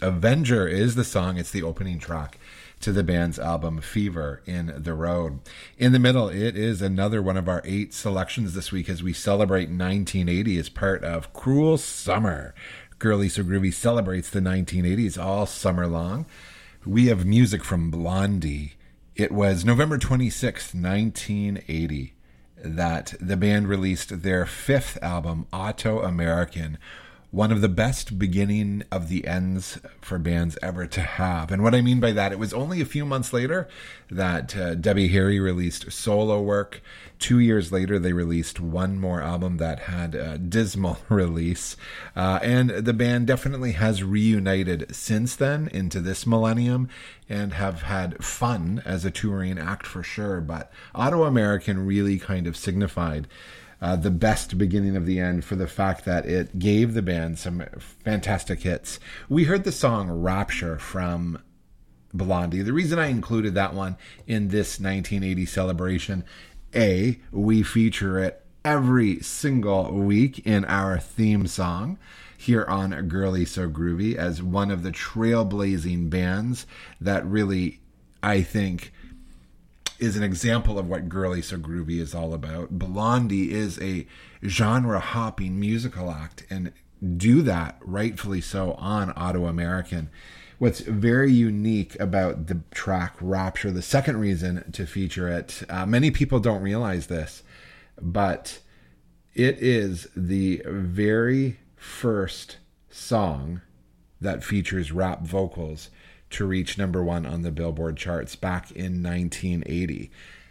Avenger is the song. It's the opening track to the band's album Fever in the Road. In the middle, it is another one of our 8 selections this week as we celebrate 1980 as part of Cruel Summer. Girly So Groovy celebrates the 1980s all summer long. We have music from Blondie. It was November 26th, 1980, that the band released their 5th album, Auto-American, one of the best beginning of the ends for bands ever to have. And what I mean by that, it was only a few months later that Debbie Harry released solo work. 2 years later, they released one more album that had a dismal release. And the band definitely has reunited since then into this millennium and have had fun as a touring act for sure. But Auto-American really kind of signified the best beginning of the end for the fact that it gave the band some fantastic hits. We heard the song Rapture from Blondie. The reason I included that one in this 1980 celebration, we feature it every single week in our theme song here on Girly So Groovy as one of the trailblazing bands that really, I think, is an example of what Girly So Groovy is all about. Blondie is a genre-hopping musical act and do that rightfully so on Auto-American. What's very unique about the track Rapture, the second reason to feature it, many people don't realize this, but it is the very first song that features rap vocals to reach number 1 on the Billboard charts back in 1980.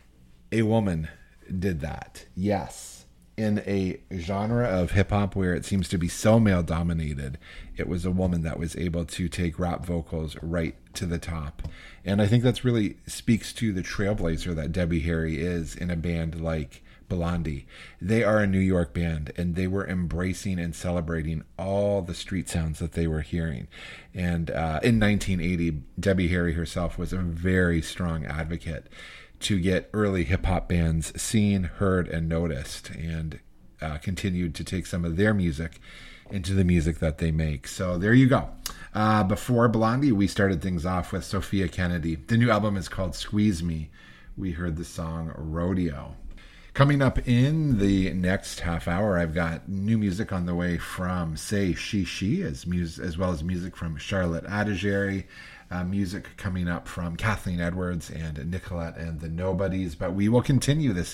A woman did that. Yes. In a genre of hip-hop where it seems to be so male-dominated, it was a woman that was able to take rap vocals right to the top. And I think that's really speaks to the trailblazer that Debbie Harry is in a band like Blondie. They are a New York band, and they were embracing and celebrating all the street sounds that they were hearing. And in 1980, Debbie Harry herself was a very strong advocate to get early hip-hop bands seen, heard, and noticed, and continued to take some of their music into the music that they make. So there you go. Before Blondie, we started things off with Sophia Kennedy. The new album is called Squeeze Me. We heard the song Rodeo. Coming up in the next half hour, I've got new music on the way from Say She as well as music from Charlotte Adigéry, music coming up from Kathleen Edwards and Nicolette and the Nobodies. But we will continue this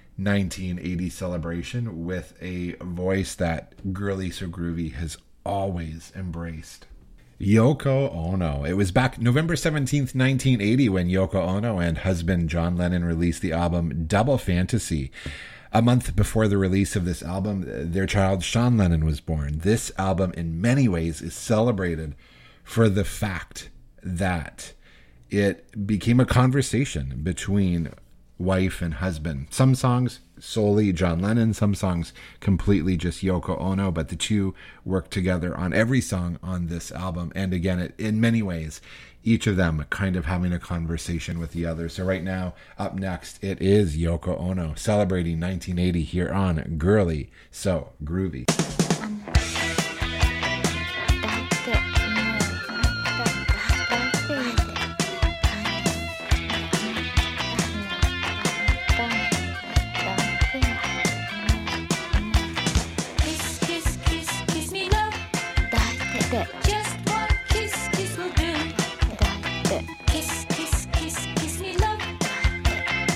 1980 celebration with a voice that Girly So Groovy has always embraced. Yoko Ono. It was back November 17th, 1980 when Yoko Ono and husband John Lennon released the album Double Fantasy. A month before the release of this album, their child Sean Lennon was born. This album in many ways is celebrated for the fact that it became a conversation between wife and husband. Some songs solely John Lennon, some songs completely just Yoko Ono, but the two work together on every song on this album. And again, in many ways, each of them kind of having a conversation with the other. So right now, up next, it is Yoko Ono celebrating 1980 here on Girly So Groovy.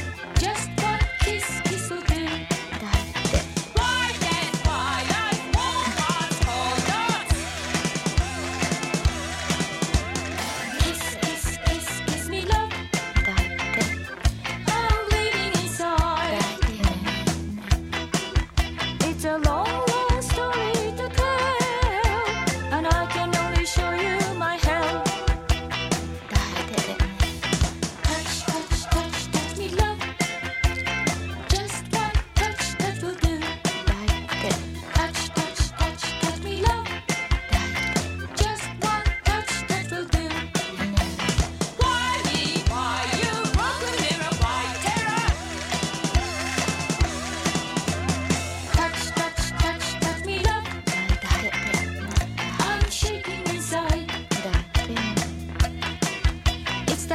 Why, yes, why, I want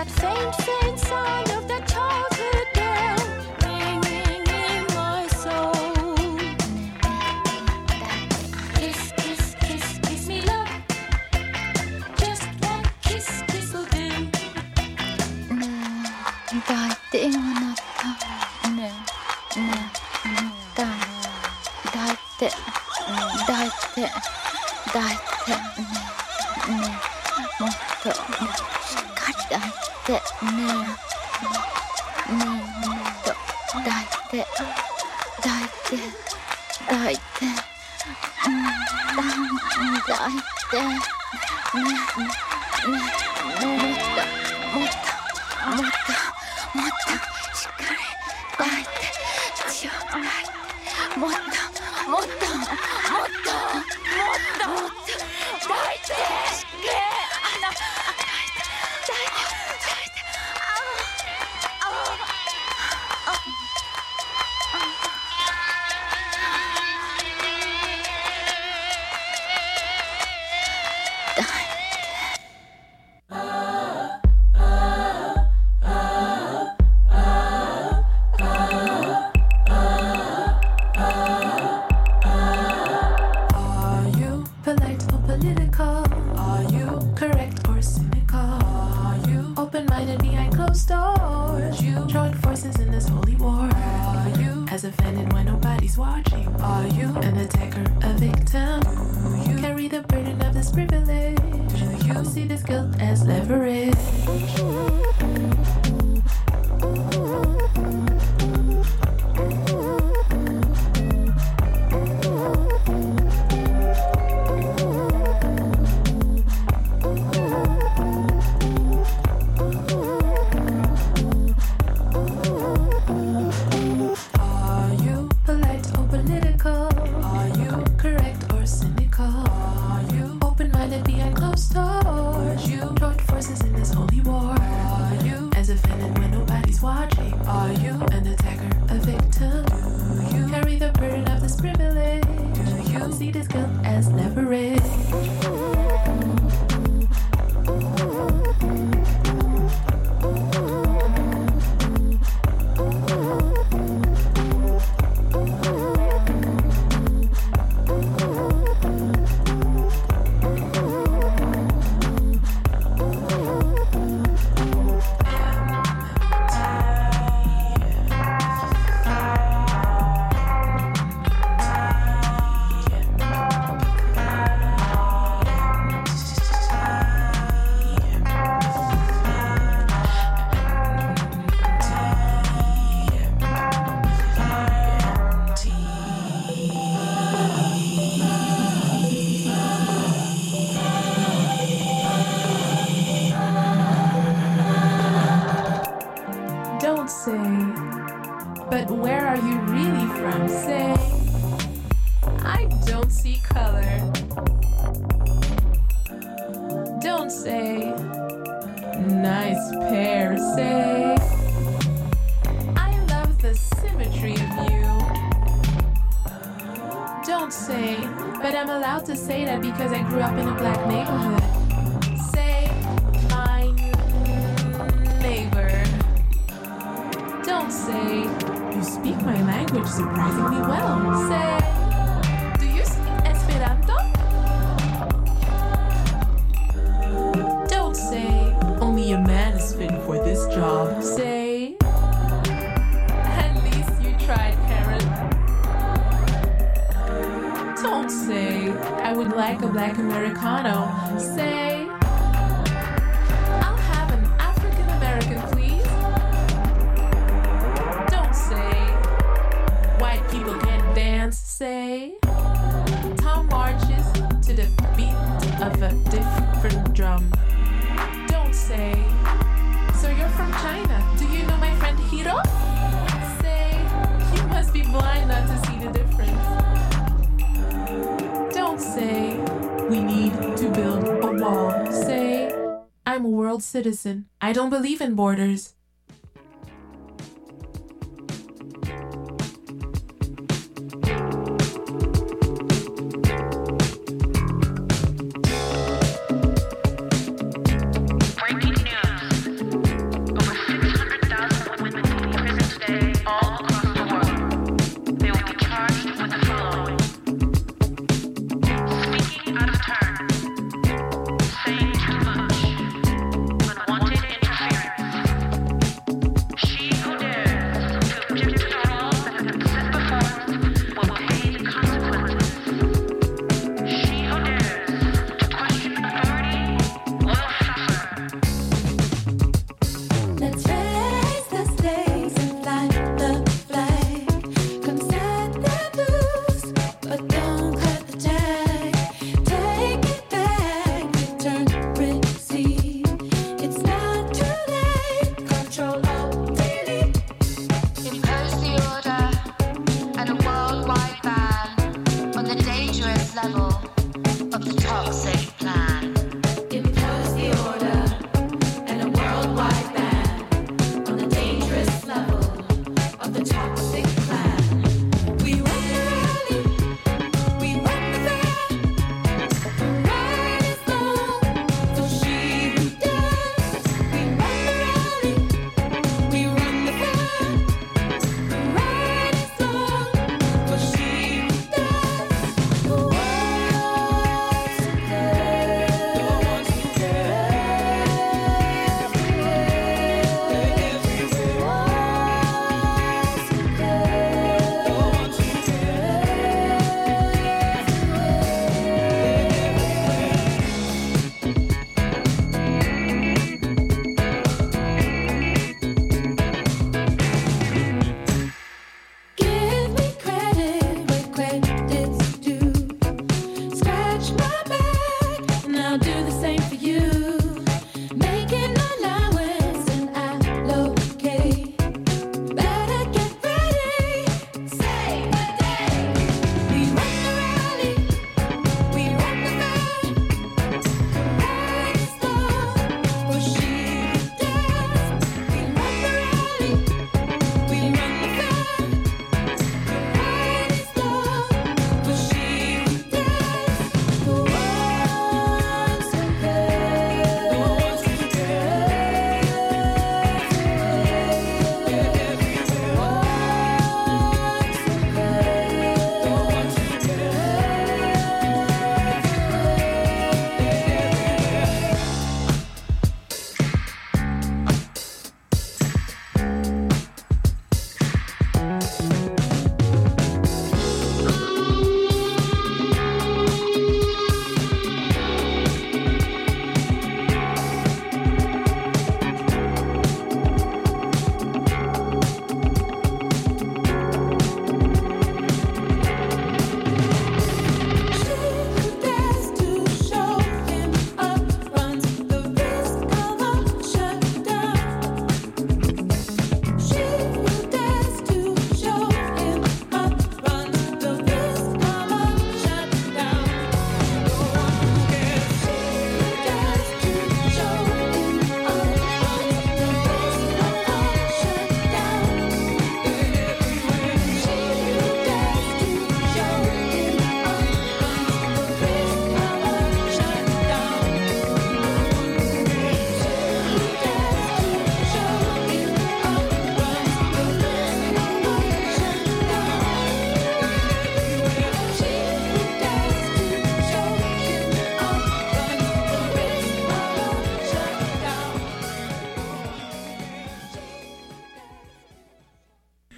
that faint, faint sound of the childhood bell ringing in my soul. Kiss, kiss, kiss, kiss me, love. Just one kiss, kiss will do. 抱いてよあなたねえねえ抱いて抱いて抱いてねえねえもっとしっかり抱いてねえねえもっと抱いて抱いて抱いて抱いてねえねえもっともっともっともっとしっかり抱いて血を抱いてもっともっともっともっともっと抱いて抱いて Offended when nobody's watching. Are you an attacker, a victim? Do you carry the burden of this privilege? Do you see this guilt as leverage? Citizen. I don't believe in borders. Breaking news.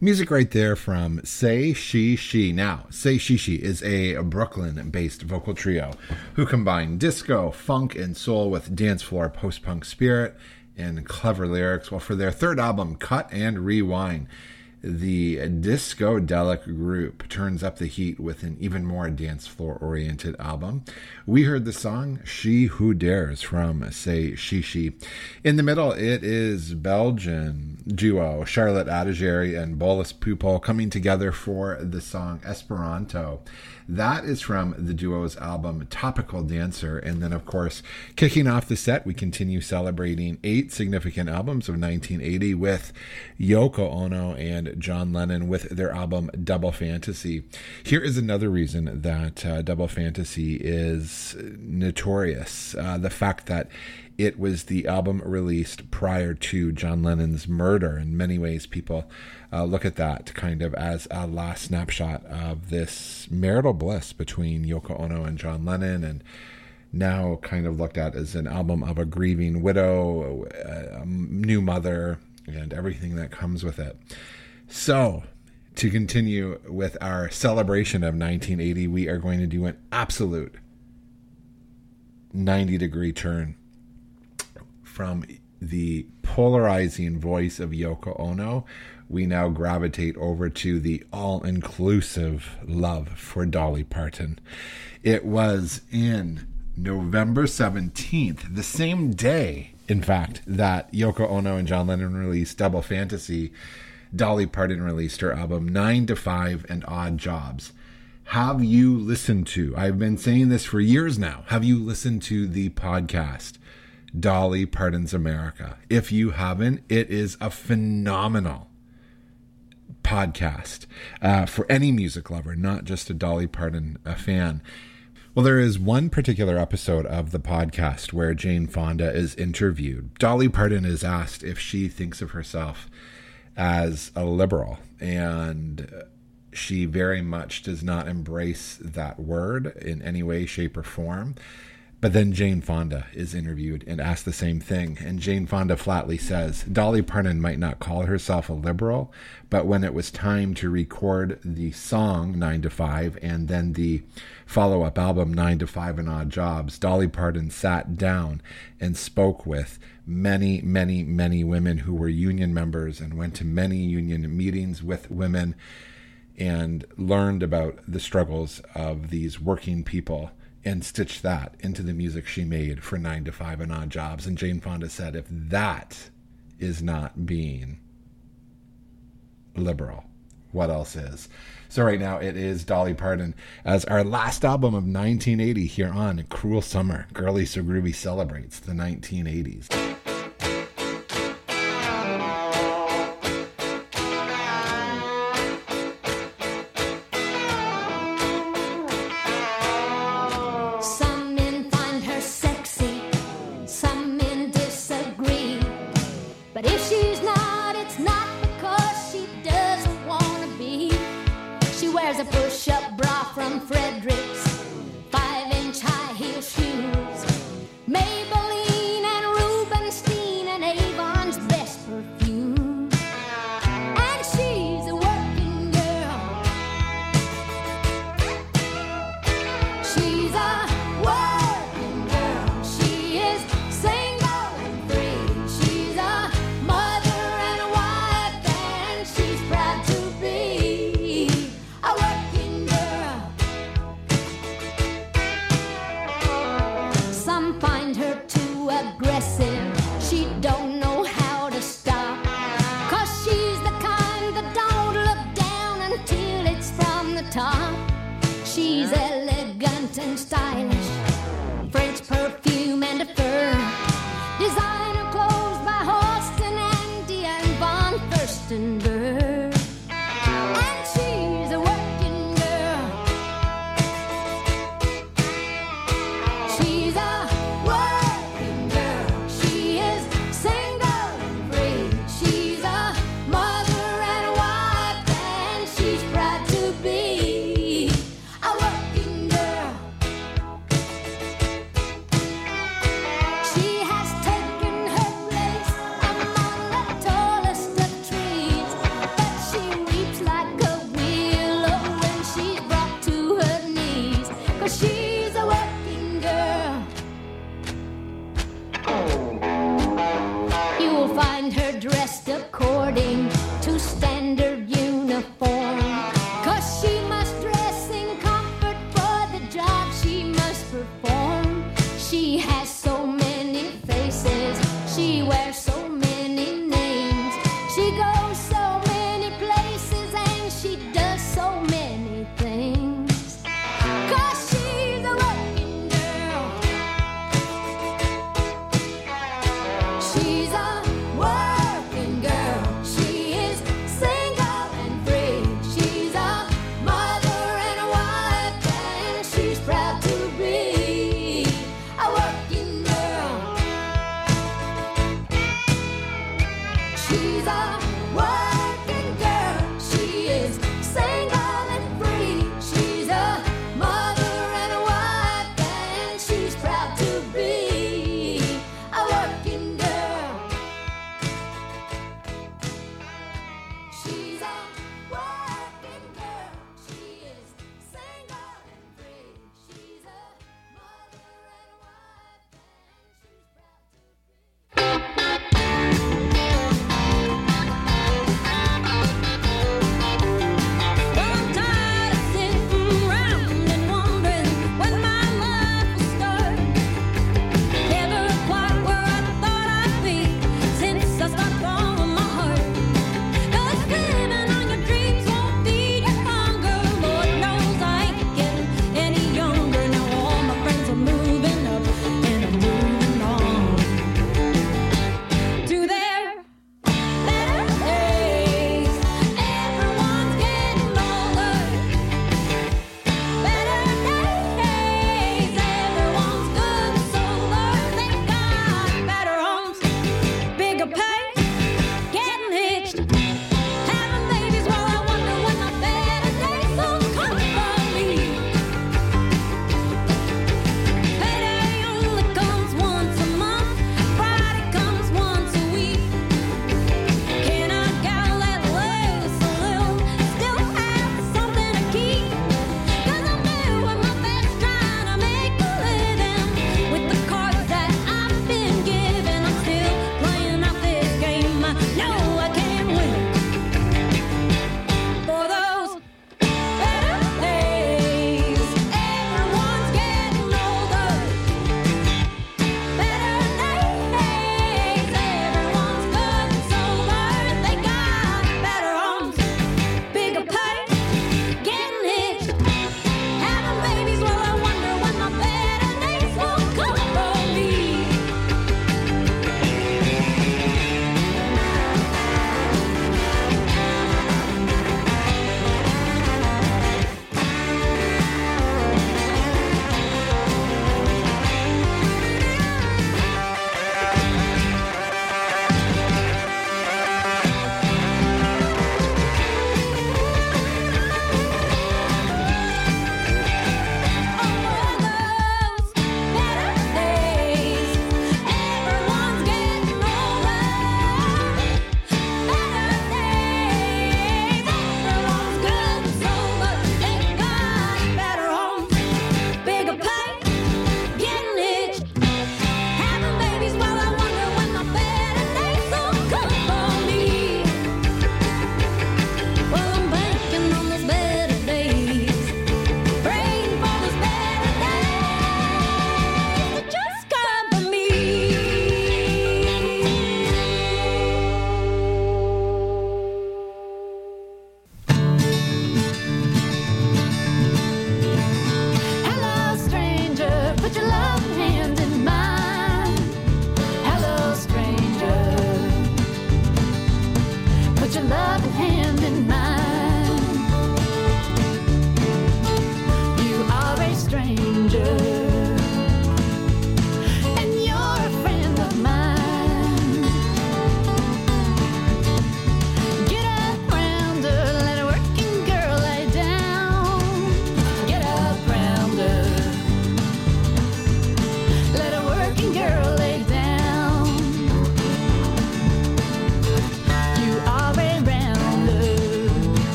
Music right there from Say She She. Now, Say She She is a Brooklyn-based vocal trio who combine disco, funk, and soul with dance floor post-punk spirit and clever lyrics. Well, for their third album, Cut and Rewind, the disco-delic group turns up the heat with an even more dance floor-oriented album. We heard the song She Who Dares from Say She She. In the middle, it is Belgian duo Charlotte Adigéry and Bolis Pupol coming together for the song Esperanto. That is from the duo's album Topical Dancer. And then, of course, kicking off the set, we continue celebrating 8 significant albums of 1980 with Yoko Ono and John Lennon with their album Double Fantasy. Here is another reason that Double Fantasy is notorious. The fact that it was the album released prior to John Lennon's murder. In many ways, people look at that kind of as a last snapshot of this marital bliss between Yoko Ono and John Lennon, and now kind of looked at as an album of a grieving widow, a new mother, and everything that comes with it. So, to continue with our celebration of 1980, we are going to do an absolute 90-degree turn from the polarizing voice of Yoko Ono. We now gravitate over to the all-inclusive love for Dolly Parton. It was in November 17th, the same day, in fact, that Yoko Ono and John Lennon released Double Fantasy. Dolly Parton released her album 9 to 5 and Odd Jobs. Have you listened to, I've been saying this for years now, have you listened to the podcast Dolly Parton's America? If you haven't, it is a phenomenal podcast for any music lover, not just a Dolly Parton fan. Well, there is one particular episode of the podcast where Jane Fonda is interviewed. Dolly Parton is asked if she thinks of herself as a liberal, and she very much does not embrace that word in any way, shape, or form. But then Jane Fonda is interviewed and asked the same thing. And Jane Fonda flatly says, Dolly Parton might not call herself a liberal, but when it was time to record the song 9 to 5 and then the follow-up album 9 to 5 and Odd Jobs, Dolly Parton sat down and spoke with many, many, many women who were union members and went to many union meetings with women and learned about the struggles of these working people and stitched that into the music she made for 9 to 5 and Odd Jobs. And Jane Fonda said, if that is not being liberal, what else is? So right now it is Dolly Parton as our last album of 1980 here on Cruel Summer. Girly So Groovy celebrates the 1980s. Some men find her sexy, some men disagree. But if she's not, it's not because she doesn't want to be. She wears a push-up bra from Fredericks, 5-inch high heel shoes, Maybelline and Rubenstein and Avon's best perfume. And she's a working girl. She's a working girl. She is single and free. She's a mother and a wife, and she's proud to be a working girl. Some find her too aggressive. She don't know how to stop. 'Cause she's the kind that don't look down until it's from the top. She's elegant and stylish, French perfume and a fur, designer clothes by Halston, Andy and Von Furstenberg. And she's a working girl. She's a working girl. She find her dressed according to standard uniform. 'Cause she must dress in comfort for the job she must perform. She has so many faces, she wears so many names. She goes so many places and she does so many things. 'Cause she's a working girl. She's a working girl. She is single and free.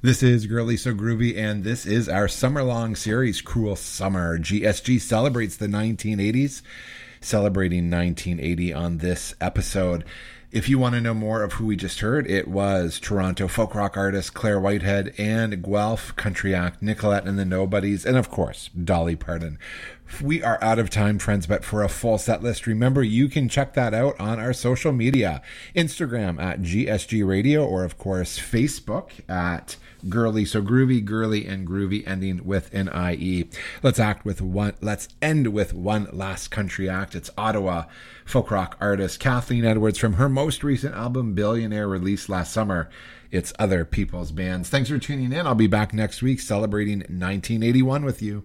This is Girly So Groovy, and this is our summer-long series, Cruel Summer. GSG celebrates the 1980s, celebrating 1980 on this episode. If you want to know more of who we just heard, it was Toronto folk rock artist Claire Whitehead and Guelph country act Nicolette and the Nobodies, and of course, Dolly Parton. We are out of time, friends, but for a full set list, remember you can check that out on our social media. Instagram at GSG Radio, or of course, Facebook at Girly So Groovy, Girly and Groovy ending with an IE. Let's end with one last country act. It's Ottawa folk rock artist Kathleen Edwards from her most recent album, Billionaire, released last summer. It's Other People's Bands. Thanks for tuning in. I'll be back next week celebrating 1981 with you.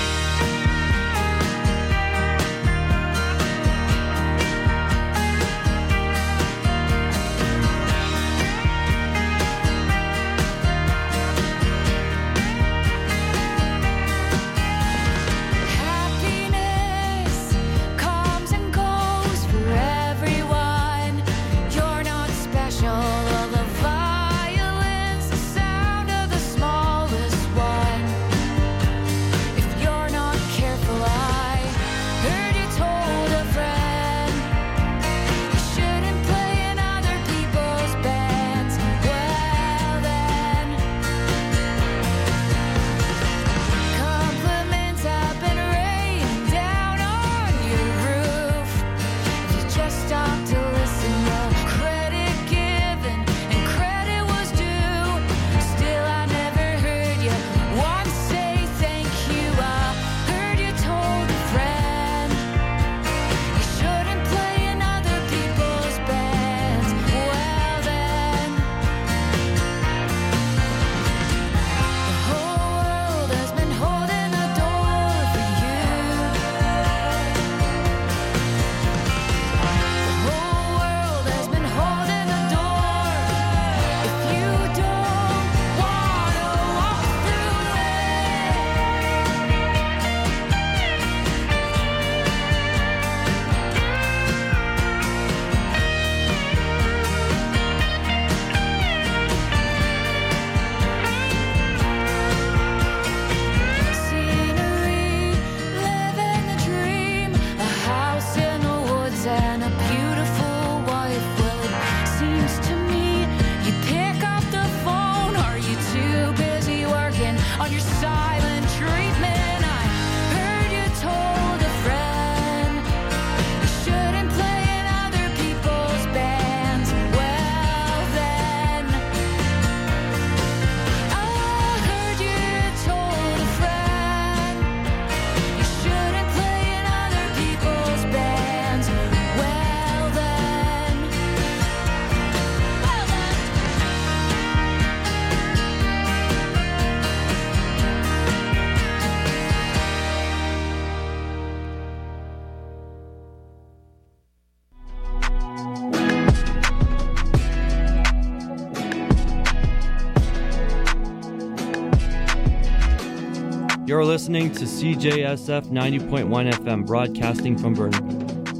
You're listening to CJSF 90.1 FM, broadcasting from Burnaby.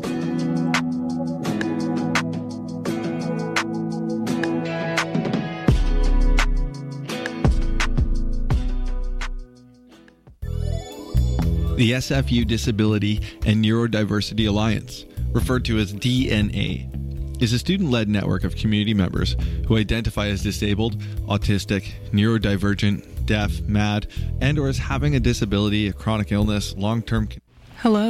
The SFU Disability and Neurodiversity Alliance, referred to as DNA, is a student-led network of community members who identify as disabled, autistic, neurodivergent, deaf, mad, and or as having a disability, a chronic illness, long-term... Hello.